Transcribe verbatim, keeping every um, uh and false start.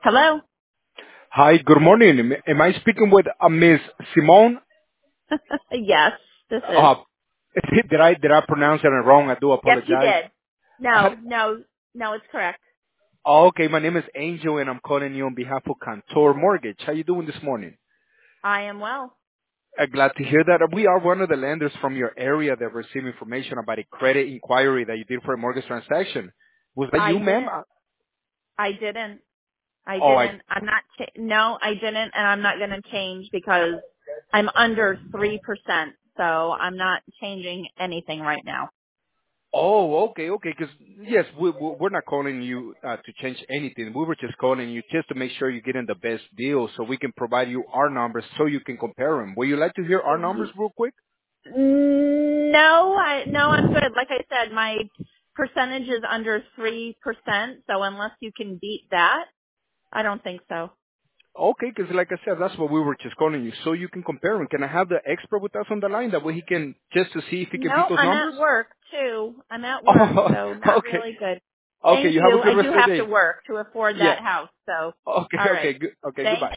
Hello? Hi, good morning. Am am I speaking with uh, Miss Simone? Yes, this is. Uh, did I did I pronounce it wrong? I do Yes, you apologize. did. Uh, No, no, no, it's correct. okay, my name is Angel, and I'm calling you on behalf of Cantor Mortgage. How you doing this morning? I am well. Uh, glad to hear that. We are one of the lenders from your area that received information about a credit inquiry that you did for a mortgage transaction. Was that I you, ma'am? didn't. Uh, I didn't. I Oh, I didn't. I'm not. Cha- no, I didn't, and I'm not going to change because I'm under three percent. So I'm not changing anything right now. Oh, okay, okay. Because yes, we, we- we're not calling you uh, to change anything. We were just calling you just to make sure you're getting the best deal, so we can provide you our numbers so you can compare them. Would you like to hear our numbers real quick? No, I no, I'm good. Like I said, my percentage is under three percent. So unless you can beat that, I don't think so. Okay, because like I said, that's what we were just calling you, so you can compare them. Can I have the expert with us on the line that way he can just to see if he can beat No, those I'm numbers? at work too. I'm at work, Oh, so not okay, really good. okay. Thank You have a you. good I rest do of the have to day. work to afford Yeah. that house, so Okay, all right. okay, good. Okay, Thank goodbye.